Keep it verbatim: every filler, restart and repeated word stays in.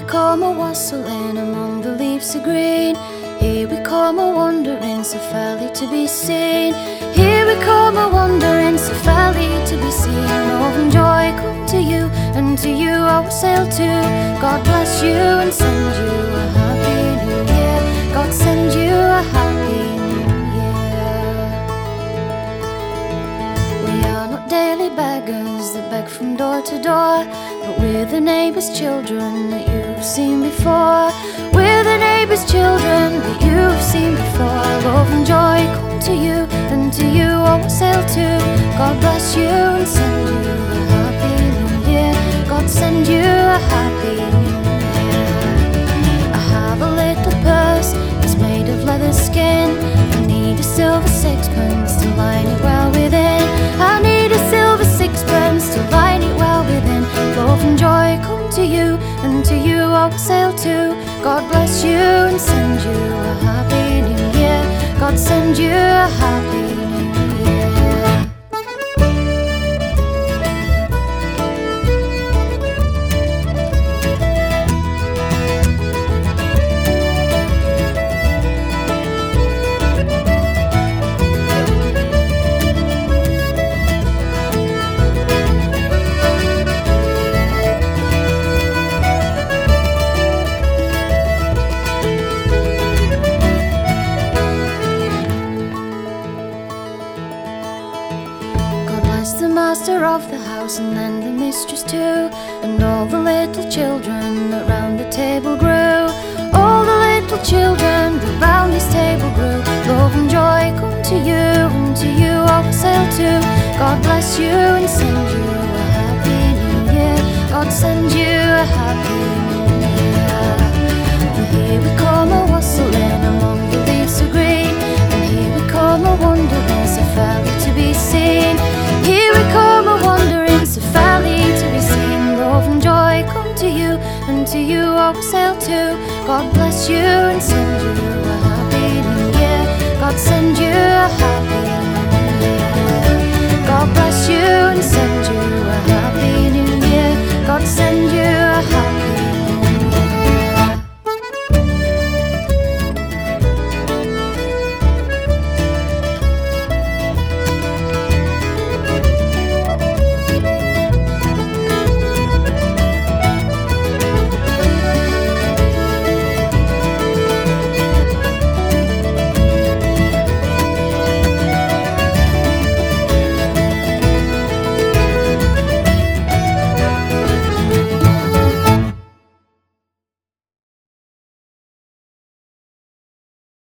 come a wassailing among the leaves of green. Here we come a wandering, so fairly to be seen. Here we come a wandering, so fairly to be seen. Love and joy come to you, and to you I will sail too. God bless you and send you a happy new year. God send you a happy new year. We are not daily beggars that beg from door to door, but we're the neighbours' children that you've seen before. We're the neighbours' children that you've seen before. Love and joy come to you, and to you I will sail too. God bless you and send you a happy new year. God send you a happy new year. I have a little purse, it's made of leather skin. I need a silver sixpence to line it well within. I need a silver sixpence to line it well within. Love and joy come to you, and to you I will sail too. God bless you and send you a happy new year. God send you a happy new year. The master of the house, and then the mistress too, and all the little children that round the table grew. All the little children that round this table grew. Love and joy come to you, and to you I will sail too. God bless you and send you a happy new year. God send you a happy new year. For here we come a wassailing among the leaves of green, and here we come a wandering, so fairly to be seen. Here we come a wandering, so fairly to be seen. Love and joy come to you, and to you I will sail too. God bless you